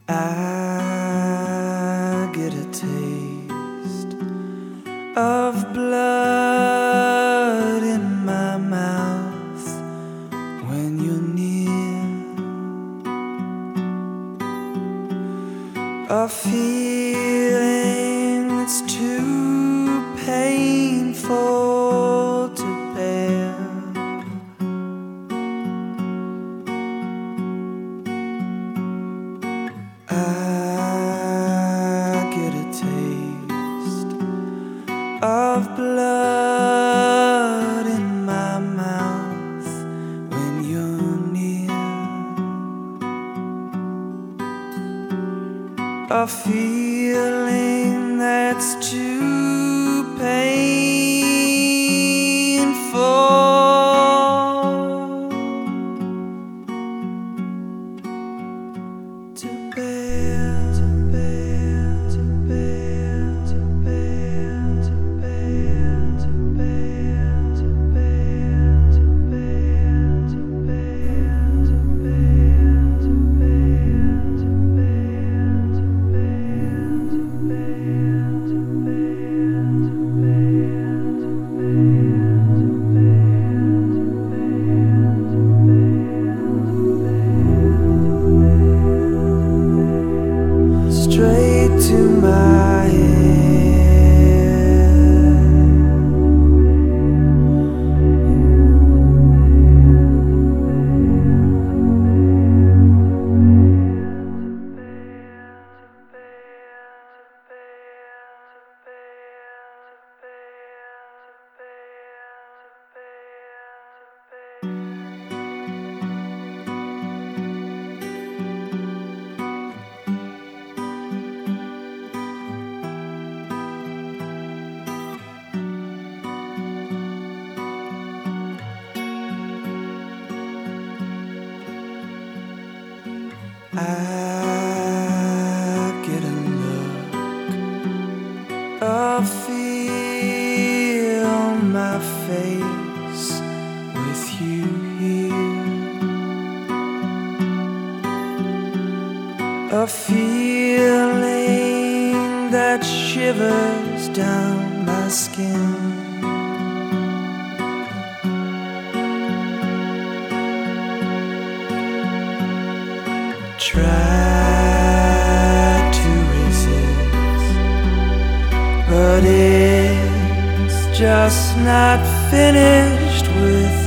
I get a taste of blood in my mouth when you're near, a feeling that's too painful to bear. I get a taste of blood in my mouth when you're near, a feeling that's too painful to bear, to bear, to bear, to bear, to bear, to bear, to bear, to bear, to bear, to bear, to bear, to bear, to bear, to bear, to bear, to bear, to straight to my head. I get a look, a feel my face with you here, a feeling that shivers down my skin. Try to resist, but it's just not finished with